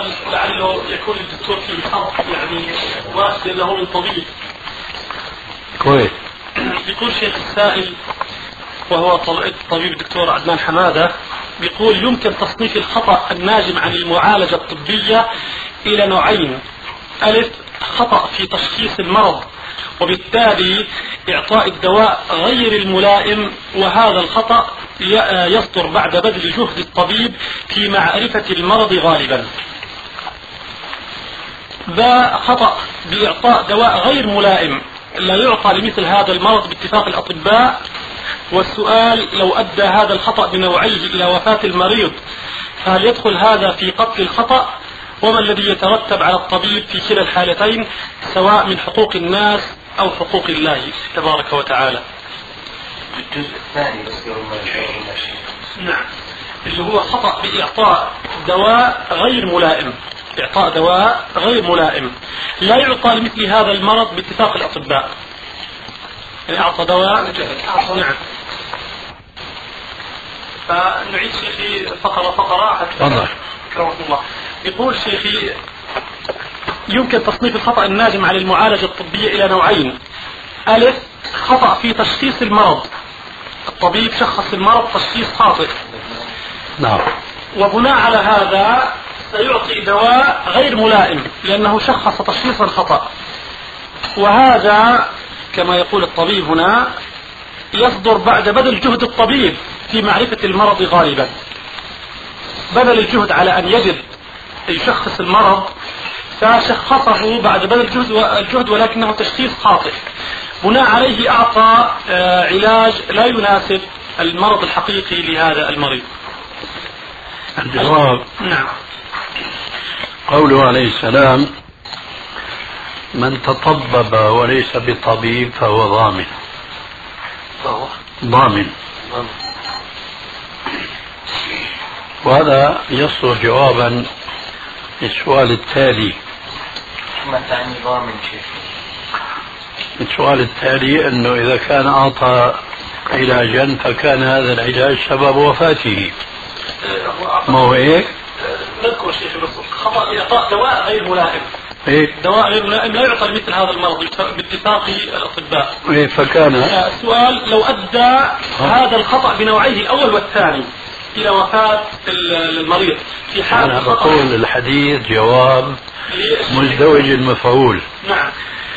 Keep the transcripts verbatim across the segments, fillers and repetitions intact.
سؤال لعله يكون الدكتور فيه حظ يعني واسع له من طبيب. كويس. بيقول شيخ السائل وهو الطبيب الدكتور عدنان حمادة، بيقول يمكن تصنيف الخطأ الناجم عن المعالجة الطبية إلى نوعين: ألف خطأ في تشخيص المرض وبالتالي إعطاء الدواء غير الملائم، وهذا الخطأ يصدر بعد بذل جهد الطبيب في معرفة المرض غالبا. ذا خطأ بإعطاء دواء غير ملائم لا يعطى لمثل هذا المرض باتفاق الأطباء. والسؤال: لو أدى هذا الخطأ بنوعيه إلى وفاة المريض فهل يدخل هذا في قتل الخطأ؟ وما الذي يترتب على الطبيب في كلا الحالتين سواء من حقوق الناس أو حقوق الله تبارك وتعالى؟ الجزء الثاني بس قبل ما نشوف. نعم، اللي هو خطأ بإعطاء دواء غير ملائم، إعطاء دواء غير ملائم لا يعطى لمثل هذا المرض باتفاق الأطباء. يعني أعطى دواء. نعم. فنعيد شيخي فقرة فقرة حتى كرمك الله. يقول شيخي يمكن تصنيف الخطأ الناجم عن المعالجة الطبية إلى نوعين: ألف خطأ في تشخيص المرض، الطبيب شخص المرض تشخيص خاطئ، نعم، وبناء على هذا سيعطي دواء غير ملائم لأنه شخص تشخيصا خطأ، وهذا كما يقول الطبيب هنا يصدر بعد بذل جهد الطبيب في معرفة المرض غالبا. بذل الجهد على أن يجد يشخص المرض فشخصه بعد بذل الجهد ولكنه تشخيص خاطئ، بناء عليه أعطى علاج لا يناسب المرض الحقيقي لهذا المريض. الجواب: نعم. قوله عليه السلام: من تطبب وليس بطبيب فهو ضامن. ضامن. وهذا يصدر جوابا للسؤال التالي. ما تعني ضامن شيء؟ السؤال التالي أنه إذا كان أعطى علاجا فكان هذا العلاج سبب وفاته. ما هو هيك؟ نذكر شيخ بس خطأ إعطاء دواء غير ملائم. إيه؟ دواء غير ملائم لا يعطى مثل هذا المرض باتفاق الأطباء. إيه فكان السؤال: لو أدى هذا الخطأ بنوعيه الأول والثاني إلى وفاة المريض في حال أنا بقول الحديث جواب مزدوج المفعول. نعم.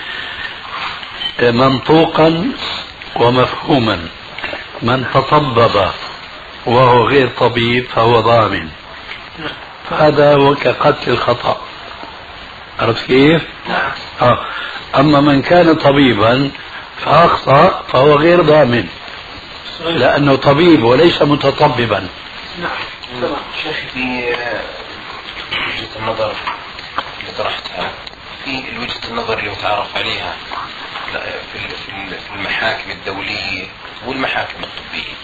منطوقا ومفهوما. من تطبب وهو غير طبيب فهو ضامن، هذا هو كقتل الخطأ. عرفت كيف؟ نعم. آه. أما من كان طبيبا فأخطأ فهو غير ضامن لأنه طبيب وليس متطببا. نعم. شيخي في وجهة النظر اللي طرحتها، في وجهة النظر اللي متعارف عليها في المحاكم الدولية والمحاكم الطبية،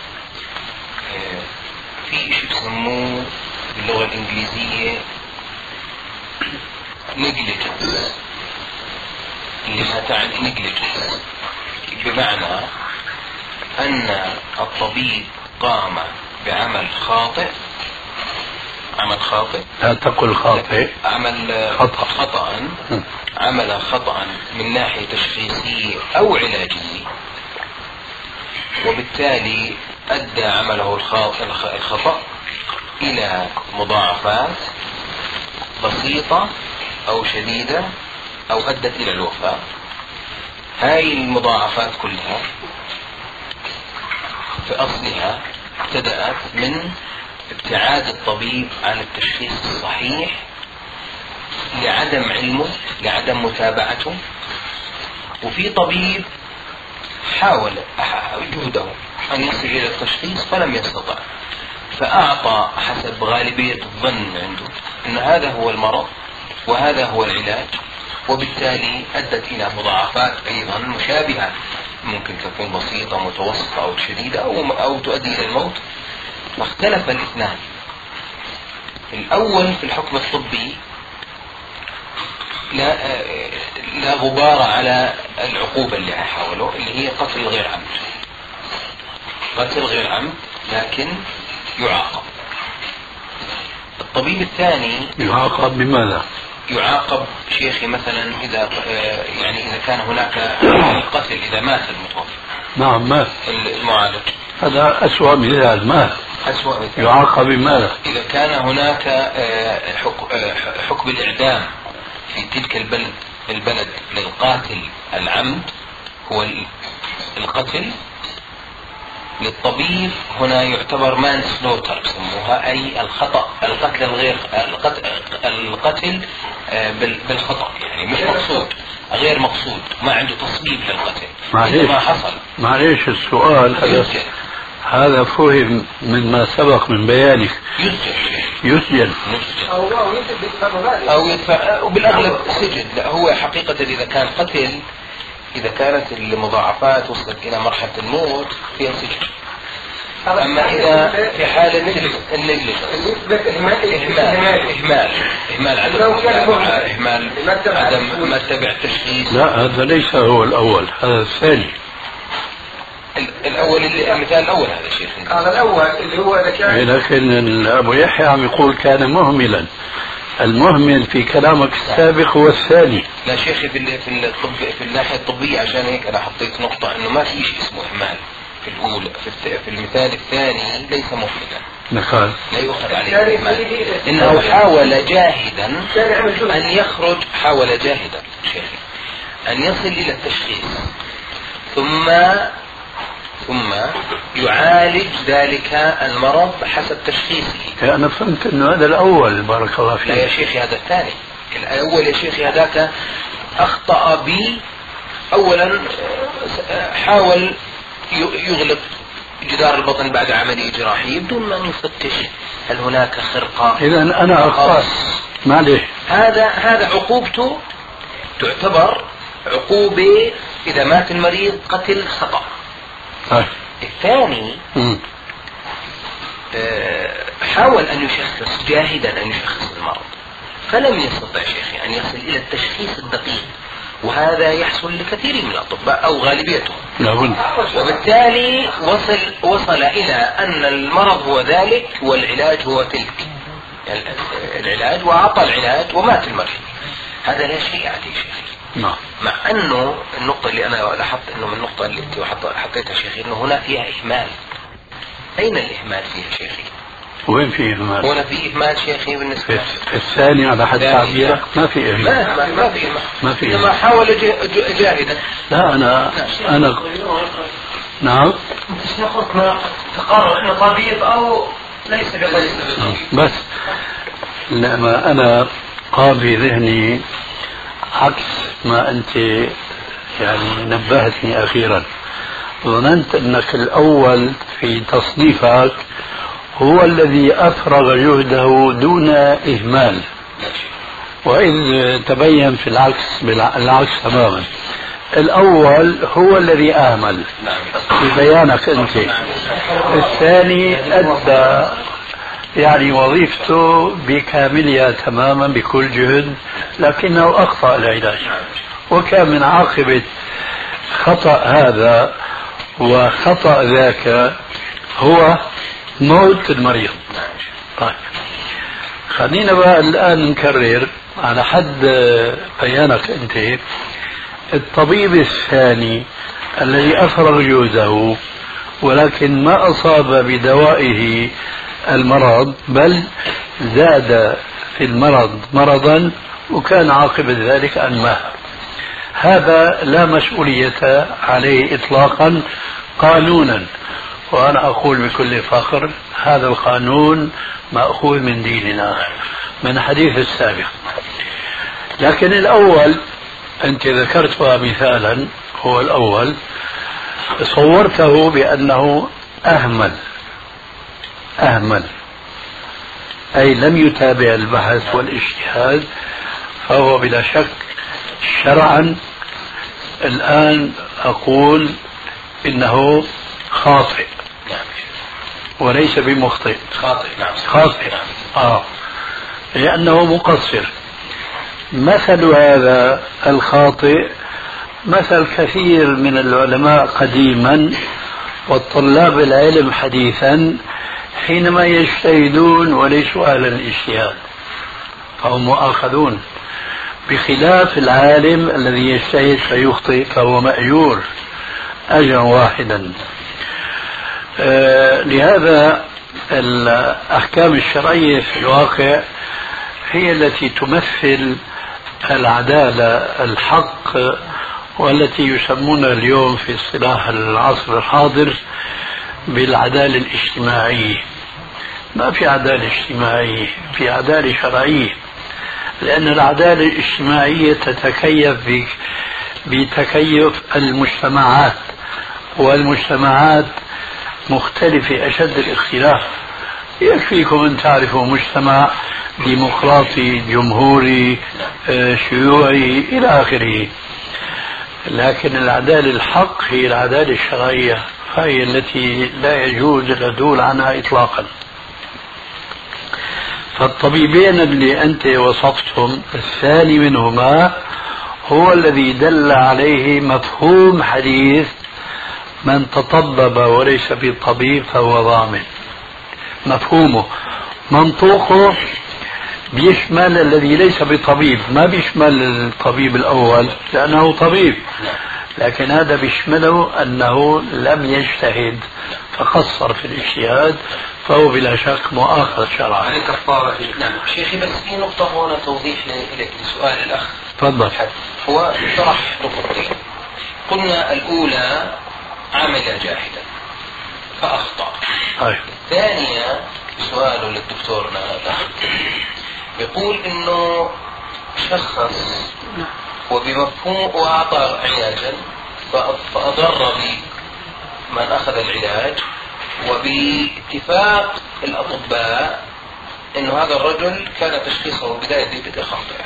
في شيء بسموه باللغة الإنجليزية negligence، اللي ما تعني negligence بمعنى أن الطبيب قام بعمل خاطئ، عمل خاطئ لا تقل خاطئ، عمل خطأ خطأ عمل خطأ من ناحية تشخيصية أو علاجية، وبالتالي أدى عمله الخطأ إلى مضاعفات بسيطة أو شديدة أو أدت إلى الوفاة. هاي المضاعفات كلها في أصلها ابتدأت من ابتعاد الطبيب عن التشخيص الصحيح لعدم علمه، لعدم متابعته. وفي طبيب حاول جهده أن يصل إلى التشخيص فلم يستطع، فأعطى حسب غالبية الظن عنده أن هذا هو المرض وهذا هو العلاج، وبالتالي أدت إلى مضاعفات أيضا مشابهة، ممكن تكون بسيطة متوسطة أو شديدة أو, أو تؤدي إلى الموت. فاختلف الاثنان. الأول في الحكم الطبي لا, لا غبار على العقوبة اللي حاولوا، اللي هي قتل غير عمد، قتل غير عمد لكن يعاقب. الطبيب الثاني يعاقب بماذا؟ يعاقب شيخي مثلا إذا يعني إذا كان هناك قتل، إذا مات المتوفى. نعم مات المعالج، هذا أسوأ مثال. مات أسوأ مثال. يعاقب بماذا؟ إذا كان هناك حكم الإعدام في تلك البلد البلد للقاتل العمد هو القتل، للطبيب هنا يعتبر مان سلوتر يسموها، أي الخطأ، القتل الغير القتل, القتل بالخطأ، يعني مش مقصود، غير مقصود، ما عنده تصميم للقتل. معليش ما حصل. معليش السؤال هذا هذا فهم من ما سبق من بيانك. يسجن يسجن أو يدفع، وبالأغلب سجن. لا، هو حقيقة إذا كان قتل، إذا كانت المضاعفات وصلت إلى مرحلة الموت فيها سجن. أما إذا في حالة النجلس، إهمال إهمال إهمال عدم إهمال عدم ما تبع التشخيص. لا، هذا ليس هو الأول، هذا الثاني. الأول اللي المثال الأول هذا شيخ، هذا الأول اللي هو إذا كان، لكن أبو يحيى عم يقول كان مهملا. المهمل في كلامك السابق هو الثاني. لا شيخي، في في الطب، في الناحية الطبية، عشان هيك أنا حطيت نقطة إنه ما في شيء اسمه إهمال في الأولى. في, في المثال الثاني ليس مهملا، مثال لا يؤخذ عليه إهمال، إنه حاول جاهدا أن يخرج، حاول جاهدا شيخي أن يصل إلى التشخيص، ثم ثم يعالج ذلك المرض حسب تشخيصه. أنا فهمت أنه هذا الأول، بارك الله فيك. لا يا شيخي، هذا الثاني. الأول يا شيخي هذاك أخطأ بي، أولا حاول يغلق جدار البطن بعد عملية جراحية بدون ما يفتش هل هناك خرقة. إذا أنا أخطأت، معلش. هذا هذا عقوبته تعتبر عقوبة إذا مات المريض قتل خطأ. هاي. الثاني حاول أن يشخص، جاهدا أن يشخص المرض، فلم يستطع شيخي أن يصل إلى التشخيص الدقيق، وهذا يحصل لكثير من الأطباء أو غالبيتهم. لابد. وبالتالي وصل وصل إلى أن المرض هو ذلك والعلاج هو تلك، يعني العلاج، وأعطى العلاج ومات المريض. هذا لا شيء عليه شيخي. نعم. مع أنه النقطة اللي أنا لاحظت أنه من النقطة اللي أنت حطيتها شيخي أنه هنا فيها إهمال. أين الإهمال فيها شيخي؟ وين في إهمال؟ هنا في إهمال شيخي بالنسبة في الثاني على حد تعبيرك ما في إهمال. ما, ما, ما في إهمال. ما في إنما حاول جاهدا. لا أنا أنا نعم. شيخنا تقرر أنه طبيب أو ليس بطبيب. بس لما أنا قام في ذهني عكس ما أنت يعني نبهتني أخيرا. ظننت أنك الأول في تصنيفك هو الذي أفرغ جهده دون إهمال، وإذ تبين في العكس بالعكس تماما. الأول هو الذي أهمل في بيانك أنت، الثاني أدى يعني وظيفته بكاملها تماما بكل جهد، لكنه أخطأ العلاج، وكان من عاقبة خطأ هذا وخطأ ذاك هو موت المريض. طيب خلينا بقى الآن نكرر على حد بيانك أنت. الطبيب الثاني الذي أفرغ جهده ولكن ما أصاب بدوائه المرض، بل زاد في المرض مرضا، وكان عاقبة ذلك أن مات، هذا لا مسؤولية عليه إطلاقا قانونا. وأنا أقول بكل فخر هذا القانون مأخوذ من ديننا، من حديث السابق. لكن الأول أنت ذكرتها مثالا، هو الأول صورته بأنه أهمل أهمل أي لم يتابع البحث والاجتهاد، فهو بلا شك شرعا الآن أقول إنه خاطئ وليس بمخطئ. خاطئ نعم. خاطئ آه لأنه مقصر. مثل هذا الخاطئ مثل كثير من العلماء قديما والطلاب العلم حديثا حينما يجتهدون وليسوا أهلا الاجتهاد فهم مؤاخذون، بخلاف العالم الذي يجتهد فيخطئ فهو مأجور أجرا واحدا. آه لهذا الأحكام الشرعية في الواقع هي التي تمثل العدالة الحق، والتي يسمونها اليوم في اصطلاح العصر الحاضر بالعدالة الاجتماعية. ما في عدالة اجتماعية، في عدالة شرعية، لأن العدالة الاجتماعية تتكيف بتكيف المجتمعات، والمجتمعات مختلفة أشد الاختلاف. يكفيكم أن تعرفوا مجتمع ديمقراطي جمهوري شيوعي إلى آخره، لكن العدالة الحق هي العدالة الشرعية، فهي التي لا يجوز العدول عنها إطلاقا. فالطبيبين اللي أنت وصفتهم الثاني منهما هو الذي دل عليه مفهوم حديث من تطبب وليس بطبيب فهو ضامن. مفهومه منطوقه بيشمل الذي ليس بطبيب، ما بيشمل الطبيب الأول لأنه طبيب، لكن هذا بيشمله أنه لم يجتهد فقصر في الاجتهاد، فهو بلا شك مؤاخذ شرعا. عليك كفارة. نعم شيخي، بس في نقطة هنا توضيح لسؤال الأخ. تفضل. هو طرح نقطتين، قلنا الأولى عمل جاهدا فأخطأ. أي. الثانية سؤال للدكتور الأخ يقول إنه شخص وبمفهوم وأعطى علاجا فأضر بمن أخذ العلاج، وباتفاق الأطباء إنه هذا الرجل كان تشخيصه بداية بدء خاطئة.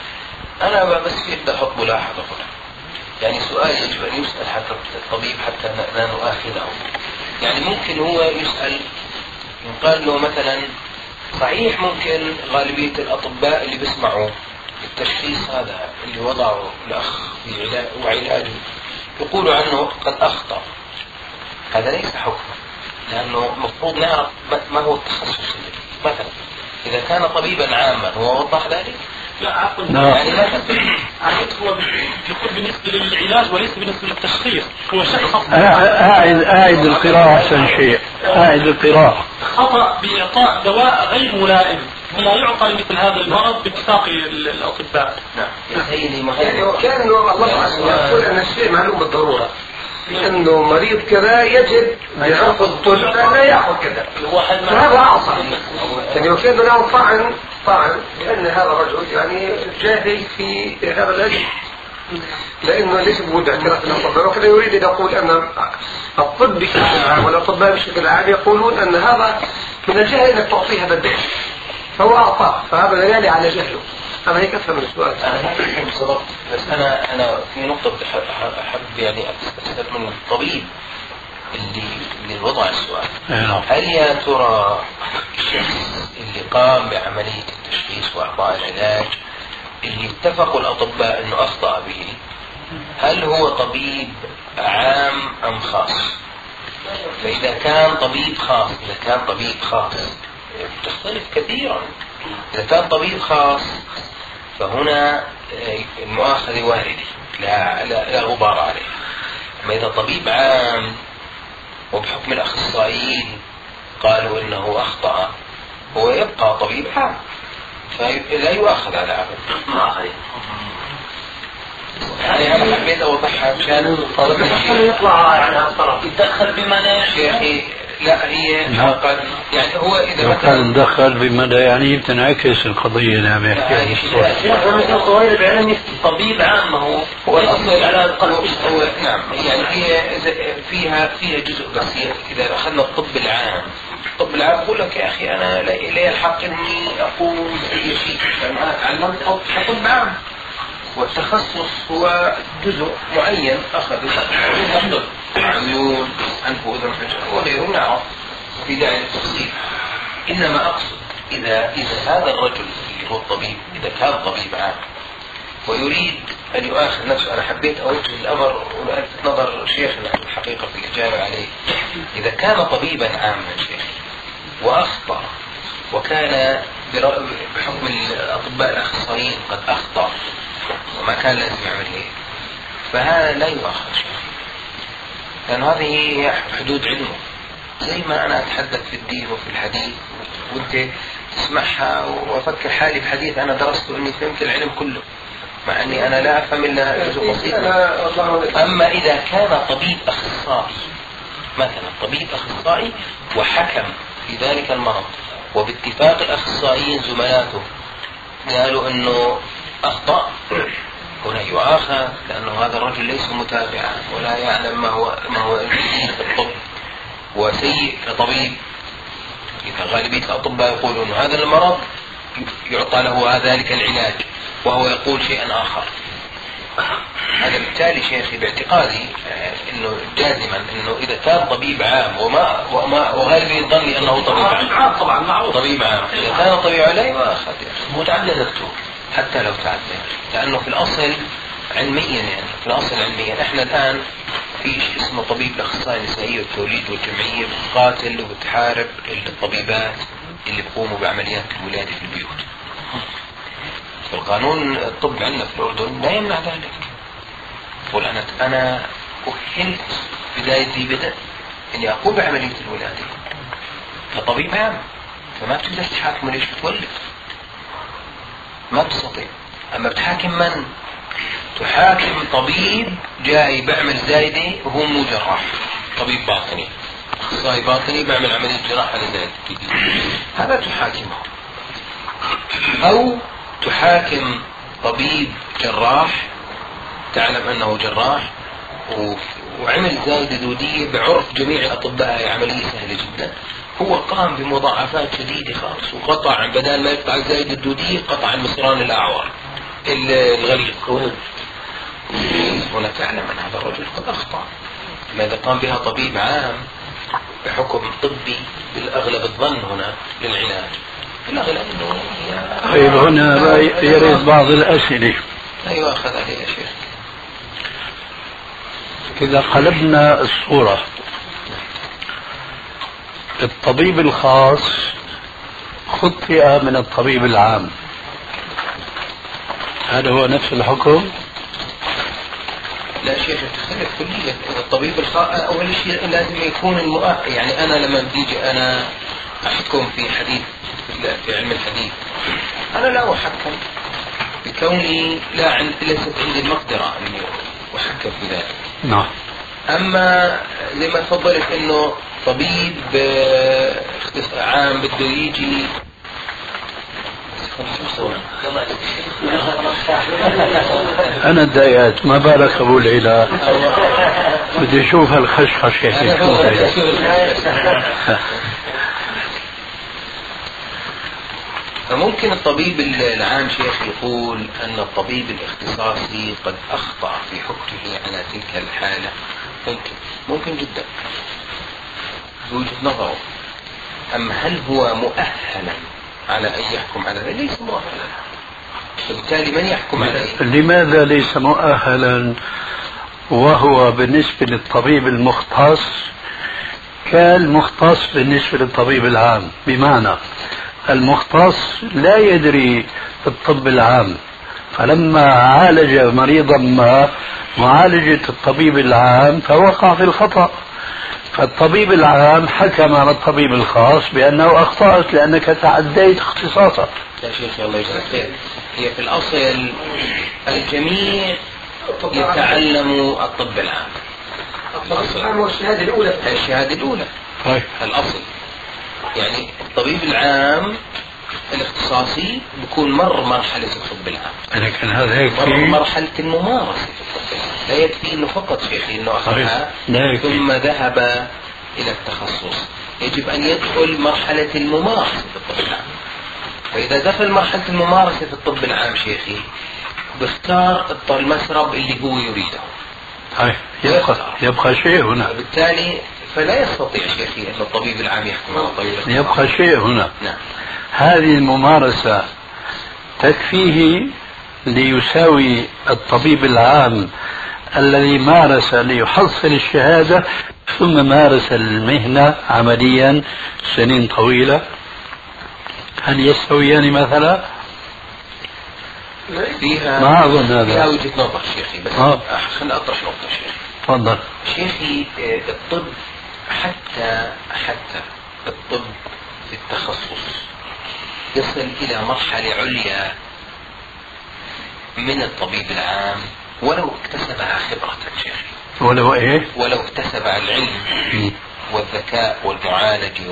أنا بس في بدي أحط ملاحظة هنا، يعني سؤال يجب أن يسأل حتى الطبيب حتى لا نؤاخذه. يعني ممكن هو يسأل يقال له مثلا صحيح ممكن غالبية الأطباء اللي بيسمعوا التشخيص هذا اللي وضعه الأخ وعلاجه يقولوا عنه قد أخطأ، هذا ليس حكما، لأنه مفروض نعرف ما هو التخصص. مثلا إذا كان طبيبا عاما هو وضح ذلك؟ لا عفوا، يعني مثلا عرفت هو يقول بالنسبة للعلاج وليس بالنسبة للتشخيص. هو شخص أعد أعد القراءة أحسن شيء، أعد القراءة. خطأ بإعطاء دواء غير ملائم ولا يعطى لمثل هذا المرض باتفاق الأطباء. نعم. يعني وكأنه الله يقول أن الشيء معلوم بالضرورة، لأنه مريض كذا يجب بعرف الطب لا يأخذ كذا، وهذا أعصى. يعني وكأنه له طعن طعن لأن هذا الرجل يعني جاهل في هذا الأجل، لأنه ليس بوجود اعتراف الأطباء. وكذا يريد أن يقول أن الطب بشكل عام والأطباء بشكل عام يقولون أن هذا من الجهل أنك تعطيه هذا الدواء، فهو أعطاه، فهذا دليل على جهله. أنا هيك أفهم السؤال. أنا هيك بالضبط، بس أنا أنا في نقطة بدي أحب يعني أستفسر من الطبيب اللي اللي وضع السؤال. هل يا ترى الشخص اللي قام بعملية التشخيص وإعطاء العلاج اللي اتفقوا الأطباء أنه أخطأ به، هل هو طبيب عام أم خاص؟ فإذا كان طبيب خاص إذا كان طبيب خاص تختلف كثيرا. إذا كان طبيب خاص فهنا المؤاخذة واردة لا, لا, لا غبار عليه. أما إذا طبيب عام وبحكم الأخصائيين قالوا إنه أخطأ، هو يبقى طبيب عام فلا يؤاخذ على عمل. يعني أنا حبيت أوضحها مشان يطلع عنها الطرف يتدخل بما لا شيخي. لا هي حقا يعني هو إذا لو كان ندخل بما لا يعني بتنعكس القضية. نعم يحكي طبيب عام هو هو الأصل على القلب. نعم يعني هي فيها فيها جزء بس. إذا أخذنا الطب العام الطب العام أقول لك يا أخي أنا لي الحق إني أقول أي شيء، أنا تعلمت طب عام والتخصص هو جزء معين أخذ يحضر عيون أنف وأذن وغيره نعرف في داعي للتفصيل. إنما أقصد إذا إذا هذا الرجل اللي هو الطبيب إذا كان طبيب عام ويريد أن يؤاخذ نفسه، أنا حبيت أوجه الأمر ولألفت نظر شيخنا الحقيقة في الإجابة عليه. إذا كان طبيبا عاما شيخ وأخطأ وكان بحكم الأطباء الأخصائيين قد أخطأ وما كان لازم يعمل هيك، فهذا لا يؤخذ شيء، لأن هذه هي حدود علمه. زي ما أنا أتحدث في الدين وفي الحديث وأنت تسمعها، وأفكر حالي بحديث أنا درسته إني فهمت العلم كله، مع أني أنا لا أفهم إلا جزء بسيط. أما إذا كان طبيب أخصائي مثلا، طبيب أخصائي وحكم في ذلك المرض وباتفاق الأخصائيين زملاته قالوا أنه أخطأ، هنا يؤاخذ، لأنه هذا الرجل ليس متابعا ولا يعلم ما هو ما هو جديد في الطب وسيء كطبيب. إذا غالبية الأطباء يقولون أن هذا المرض يعطى له ذلك العلاج وهو يقول شيئا آخر، هذا بالتالي شيخي باعتقادي انه جازما انه اذا كان طبيب عام وما وما وغالبا يظني انه طبيب عام طبعا معروف طبيب عام، اذا كان طبيب عام لا يؤاخذ متعددته حتى لو تعدد، لانه في الاصل علميا يعني في الاصل علميا احنا الان في شيء اسمه طبيب الاخصائي النسائي والتوليد والجمعيه بتقاتل وبتحارب الطبيبات اللي بيقوموا بعمليات الولاده في البيوت. القانون الطب عندنا في الأردن لا يمنع ذلك. قل أنا أنا أهلت بداية ذي بدء إني أقوم بعملية الولادة كطبيب عام، فما بتقدر تحاكم ليش بتولد، ما بتستطيع. أما بتحاكم من؟ تحاكم طبيب جاي بعمل زايدة وهو مو جراح، طبيب باطني أخصائي باطني بعمل عملية جراحة لزايدة، هذا تحاكمه. أو تحاكم طبيب جراح تعلم أنه جراح وعمل زايدة دودية بعرف جميع الأطباء هي عملية سهلة جدا، هو قام بمضاعفات شديدة خالص وقطع بدل ما يقطع الزايدة الدودية قطع المصران الأعور الغليظ. هنا تعلم أن هذا الرجل قد أخطأ. ماذا قام بها طبيب عام بحكم طبي بالأغلب الظن هنا للعلاج، بالأغلب أنه طيب هنا يريد بعض الأسئلة. أيوة أخذ عليه يا شيخ. إذا قلبنا الصورة، الطبيب الخاص خطئ من الطبيب العام، هذا هو نفس الحكم؟ لا شيخ تختلف كليا. الطبيب الخاص أول شيء لازم يكون المؤهل، يعني أنا لما بيجي أنا أحكم في حديث في علم الحديث أنا لا أحكم بكوني لا عند ليست عندي المقدرة أني أحكم في ذلك. نعم. أما زي ما تفضلت إنه طبيب عام بده يجي أنا تضايقت، ما بالك أبو العلا بدي أشوف هالخشخشة. فممكن الطبيب العام شيخ يقول أن الطبيب الاختصاصي قد أخطأ في حكمه على تلك الحالة، ممكن ممكن جدا بوجهة نظره. أما هل هو مؤهلا على أن يحكم على ذلك؟ ليس مؤهلا، فبالتالي من يحكم عليه؟ لماذا ليس مؤهلا وهو بالنسبة للطبيب المختص كالمختص بالنسبة للطبيب العام؟ بمعنى المختص لا يدري الطب العام، فلما عالج مريضا ما معالجة الطبيب العام فوقع في الخطأ، فالطبيب العام حكم على الطبيب الخاص بأنه أخطأت لأنك تعديت اختصاصك. يا شيخ الله يجزاك خير، هي في الأصل الجميع يتعلم الطب العام. الطب العام هو الشهادة الأولى. الشهادة الأولى الأصل، يعني الطبيب العام الاختصاصي بيكون مر مرحلة الطب العام، لكن هذا هيك مر مرحلة الممارسة في الطب العام، لا يكفي انه فقط شيخي انه اخذها ثم ذهب الى التخصص، يجب ان يدخل مرحلة الممارسة في الطب العام. فاذا دخل مرحلة الممارسة في الطب العام شيخي بيختار المسرب اللي هو يريده. هاي يبقى يبقى شيء هنا، وبالتالي فلا يستطيع شيخي أن الطبيب العام يحكم على الطبيب الخاص. يبقى شيء هنا. نعم. هذه الممارسة تكفيه ليساوي الطبيب العام الذي مارس ليحصل الشهادة ثم مارس المهنة عمليا سنين طويلة، هل يستويان مثلا؟ فيها ما أظن هذا. فيها وجهة نظر شيخي، بس آه. خليني أطرح نقطة شيخي. تفضل. شيخي الطب حتى حتى الطب في التخصص يصل إلى مرحلة عليا من الطبيب العام ولو اكتسبها خبرة شيخي. ولو إيه؟ ولو اكتسب العلم والذكاء والمعالجة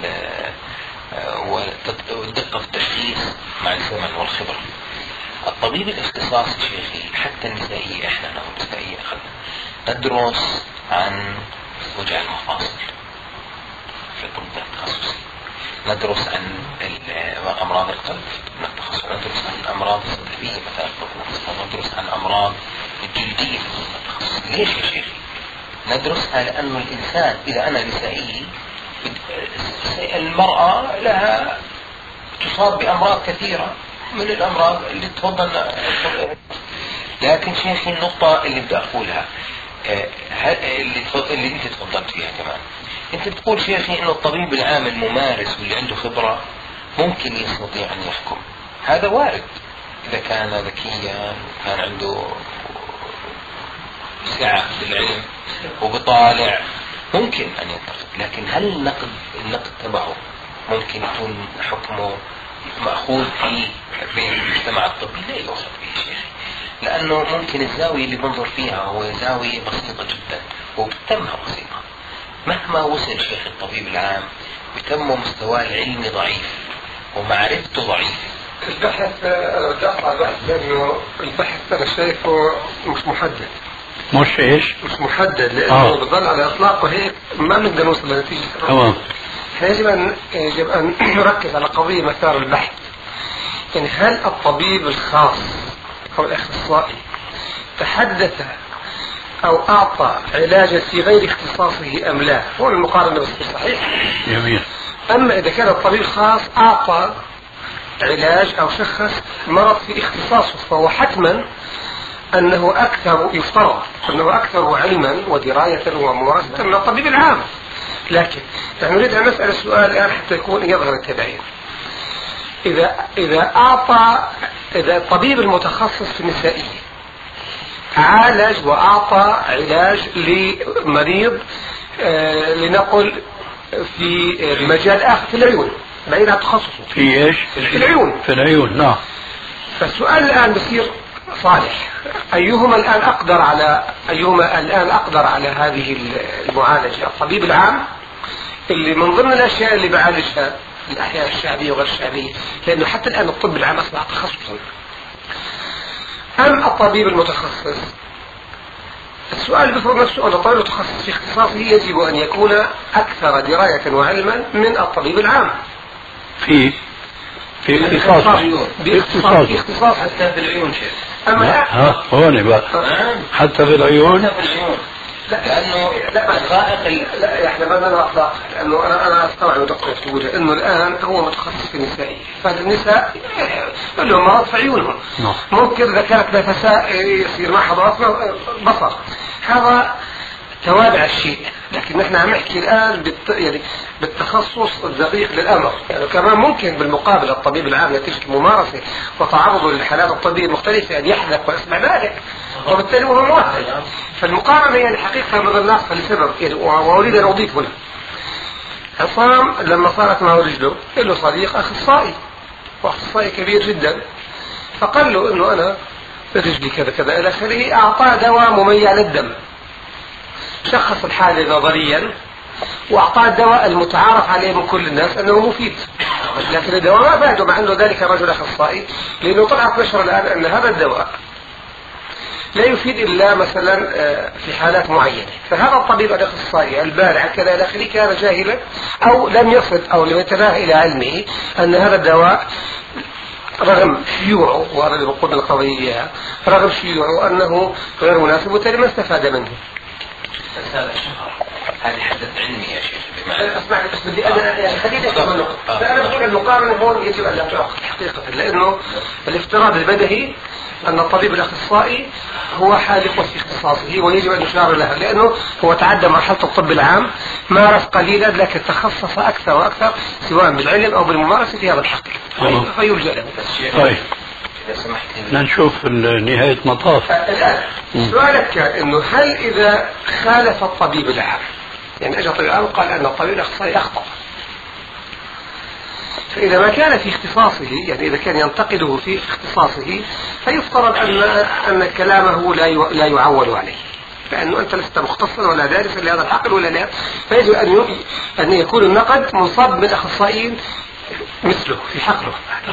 والدقة في التشخيص مع الزمن والخبرة. الطبيب الاختصاصي شيخي حتى النسائية، احنا نحن النسائية ندرس عن وجع المفاصل في الطب التخصصي، ندرس عن أمراض القلب ندرس عن أمراض الصدرية مثلا، ندرس عن أمراض الجلدية في التخصص. ليش يا شيخي؟ ندرسها لأنه الإنسان إذا أنا نسائي، المرأة لها تصاب بأمراض كثيرة من الأمراض اللي تفضل. لكن شيخي النقطة اللي بدي أقولها اللي, اللي أنت تفضلت فيها كمان، أنت بتقول شيخي إنه الطبيب العام الممارس واللي عنده خبرة ممكن يستطيع أن يحكم. هذا وارد إذا كان ذكيا وكان عنده سعة بالعلم وبطالع ممكن أن ينتقد. لكن هل النقد النقد تبعه ممكن يكون حكمه مأخوذ فيه بين المجتمع الطبي؟ لا يؤخذ به شيخي، لأنه ممكن الزاوية اللي بنظر فيها هو زاوية بسيطة جدا وبتمها بسيطة. مهما وصل شيخ الطبيب العام بتمه مستواه العلمي ضعيف ومعرفته ضعيفة. البحث أنا بدي أقطع البحث لأنه البحث أنا شايفه مش محدد. مش إيش؟ مش محدد لأنه آه. بظل على إطلاقه هيك ما بنقدر نوصل لنتيجة. تمام. يجب أن يجب أن نركز على قضية مسار البحث. يعني هل الطبيب الخاص أو الأخصائي تحدث أو أعطى علاجا في غير اختصاصه أم لا؟ هو المقارنة بس صحيح. جميل. أما إذا كان الطبيب الخاص أعطى علاج أو شخص مرض في اختصاصه فهو حتما أنه أكثر، يفترض أنه أكثر علما ودراية وممارسة من الطبيب العام. لكن نحن نريد أن نسأل السؤال الآن حتى يكون يظهر التبعية. إذا إذا أعطى إذا الطبيب المتخصص في النسائية عالج وأعطى علاج لمريض آه لنقل في مجال آخر في العيون بعيد عن تخصصه في إيش؟ في العيون في العيون. نعم. فالسؤال الآن بصير صالح، أيهما الآن أقدر على أيهما الآن أقدر على هذه المعالجة؟ الطبيب العام اللي من ضمن الأشياء اللي بعالجها الأحياء الشعبية وغير الشعبية، لأنه حتى الآن الطب العام أصبح تخصصا، أم الطبيب المتخصص؟ السؤال بيفرض نفسه أن الطبيب المتخصص في اختصاصه يجب أن يكون أكثر دراية وعلما من الطبيب العام في في اختصاصه باختصاص اختصاص حتى في العيون شيخ. أما ها هون بقى حتى في العيون. لا لأنه لا الغائق لا احنا بدنا نطلق، لأنه أنا أنا أستوعب دقة تقولها إنه الآن هو متخصص في النسائية، فالنساء لهم مرض في عيونهم. ممكن إذا كانت نفساء يصير معها ضعف بصر، هذا توابع الشيء. لكن نحن عم نحكي الآن بالت... يعني بالتخصص الدقيق للأمر. يعني كمان ممكن بالمقابل الطبيب العام نتيجة ممارسة وتعرضه للحالات الطبية المختلفة أن يحذف ويسمع ذلك، وبالتالي هو مؤهل. فالمقارنة يعني حقيقة من ناقصة لسبب، يعني وأريد أن أضيف هنا. عصام لما صارت معه رجله له صديق أخصائي وأخصائي كبير جدا، فقال له إنه أنا رجلي كذا كذا إلى آخره، أعطاه دواء مميع للدم، شخص الحالة نظريا وأعطاه الدواء المتعارف عليه من كل الناس أنه مفيد، لكن الدواء ما فاده مع أنه ذلك الرجل أخصائي، لأنه طلعت نشر الآن أن هذا الدواء لا يفيد إلا مثلا في حالات معينة. فهذا الطبيب الأخصائي البارع كذا إلى آخره كان جاهلا أو لم يصل أو لم يتناهى إلى علمه أن هذا الدواء رغم شيوعه، وهذا اللي بقول القضية، رغم شيوعه أنه غير مناسب وبالتالي ما استفاد منه. هذا حدث علمي يا شيخ. اسمعني بس بدي انا يعني خليني افهم النقطه. فانا بقول المقارنه هون يجب ان لا تعقد حقيقه، لانه الافتراض البدهي أن الطبيب الأخصائي هو حالق في اختصاصه ويجب أن يشار له، لأنه هو تعدى مرحلة الطب العام، مارس قليلا لكن تخصص أكثر وأكثر سواء بالعلم أو بالممارسة في هذا الحقل فيلجأ له. طيب نشوف نهاية مطاف. الآن سؤالك كان أنه هل إذا خالف الطبيب العام، يعني أجل الطبيب العام وقال أن الطبيب الأخصائي أخطأ، فإذا ما كان في اختصاصه، يعني إذا كان ينتقده في اختصاصه، فيفترض أن أن كلامه لا لا يعول عليه، لأنه أنت لست مختصا ولا دارسا لهذا الحقل ولا لا، فيجب أن أن يكون النقد منصب من أخصائيين مثله في حقله.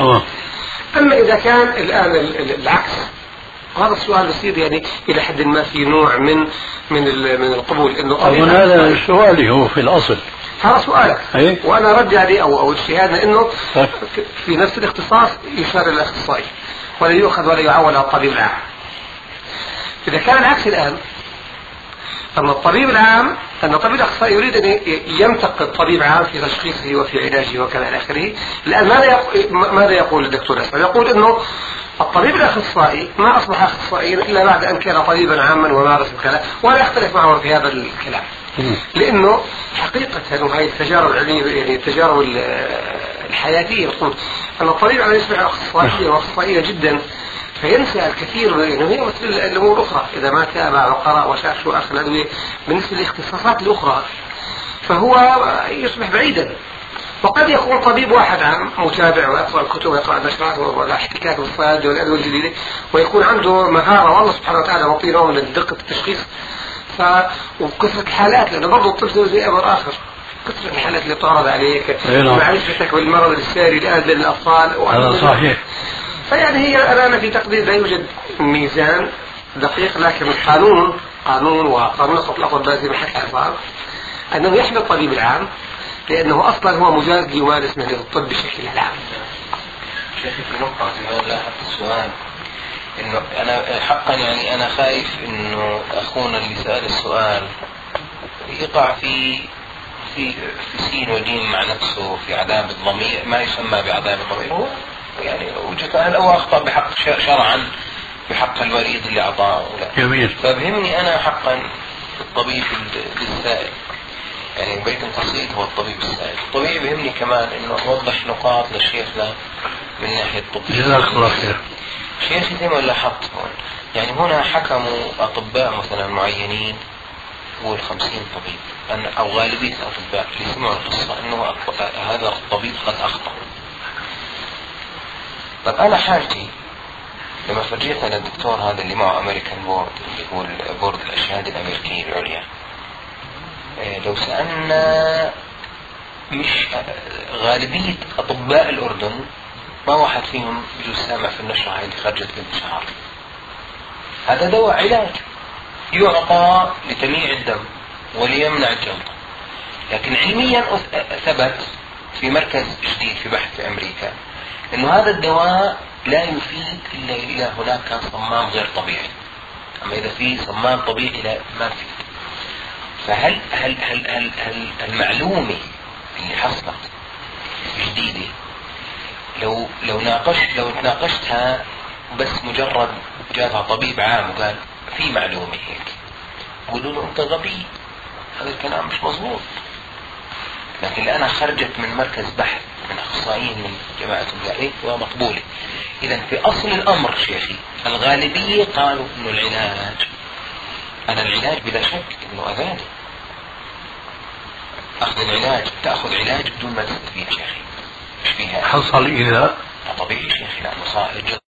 أما إذا كان الآن العكس، وهذا السؤال يصير يعني إلى حد ما في نوع من من من القبول، إنه هذا سؤالي هو في الأصل، هذا سؤالك أيه؟ وأنا رد عليه أو أو اجتهادنا إنه في نفس الاختصاص يشار الأخصائي ولا يؤخذ ولا يعول على الطبيب العام. إذا كان العكس الآن، أن الطبيب العام أن الطبيب الأخصائي يريد أن ينتقد طبيب عام في تشخيصه وفي علاجه وكذا إلى آخره، الآن ماذا يقول ماذا يقول الدكتور أسمع؟ يقول إنه الطبيب الأخصائي ما أصبح أخصائيا إلا بعد أن كان طبيبا عاما ومارس الكلام، ولا يختلف معه في هذا الكلام، لأنه حقيقة وهي التجارب العلمية يعني التجارب الحياتية تقول أن الطبيب على يصبح أخصائيا وأخصائية جدا، فينسى الكثير، لأنه هي مثل الأمور الأخرى، إذا ما تابع وقرأ وشاف شو آخر الأدوية بالنسبة للاختصاصات الأخرى فهو يصبح بعيدا. وقد يكون طبيب واحد عام متابع ويقرأ الكتب ويقرأ النشرات والاحتكاك بالصيادلة والأدوية الجديدة ويكون عنده مهارة، والله سبحانه وتعالى معطيه نوع من دقة التشخيص ف وكثرة الحالات، لأنه برضه الطب زي أمر آخر، كثرة الحالات اللي تعرض عليك، معرفتك بالمرض الساري الآن للأطفال هذا صحيح. فيعني هي أنا في تقدير لا يوجد ميزان دقيق، لكن القانون قانون وقانون خط الأطباء زي ما حكى عصام أنه يحمي الطبيب العام، لأنه أصلا هو مجرد يمارس مهنة الطب بشكل عام. شيخي في نقطة زمان لاحظت السؤال إنه أنا حقا يعني أنا خايف إنه أخونا اللي سأل السؤال يقع في في في سين وجيم مع نفسه في عذاب الضمير، ما يسمى بعذاب الضمير، هو يعني وجهة هل هو أخطأ بحق شرعا بحق المريض اللي أعطاه ولا جميل. فبهمني أنا حقا الطبيب السائل، يعني بيت القصيد هو الطبيب السائل. الطبيب يهمني كمان إنه أوضح نقاط للشيخنا من ناحية الطبية. جزاك الله خير. شيخي زي ما لاحظت هون يعني هنا حكموا أطباء مثلا معينين هو الخمسين طبيب أن أو غالبية الأطباء اللي سمعوا القصة إنه هذا الطبيب قد أخطأ. طب أنا حالتي لما فرجيت أنا الدكتور هذا اللي معه أمريكان بورد اللي هو بورد الأشهاد الأمريكية العليا، لو سألنا مش غالبية أطباء الأردن ما واحد فيهم يجوز سامع في النشرة هاي اللي خرجت بنت شهر. هذا دواء علاج يعطى لتمييع الدم وليمنع الجلطة، لكن علميا ثبت في مركز جديد في بحث في أمريكا إنه هذا الدواء لا يفيد إلا إذا هناك كان صمام غير طبيعي، أما إذا في صمام طبيعي لا ما يفيد. فهل هل هل هل, هل المعلومة اللي حصلت جديدة لو لو ناقشت لو تناقشتها بس مجرد جاءها طبيب عام وقال في معلومة هيك، قولوا له أنت غبي، هذا الكلام مش مظبوط. لكن أنا خرجت من مركز بحث من أخصائيين من جماعة الجارية ومقبولة. إذا في أصل الأمر شيخي الغالبية قالوا إنه العلاج أنا العلاج بلا شك إنه أذاني، أخذ العلاج تأخذ علاج بدون ما تستفيد شيخي مش فيها حصل إذا طبيعي شيخي لأنه صار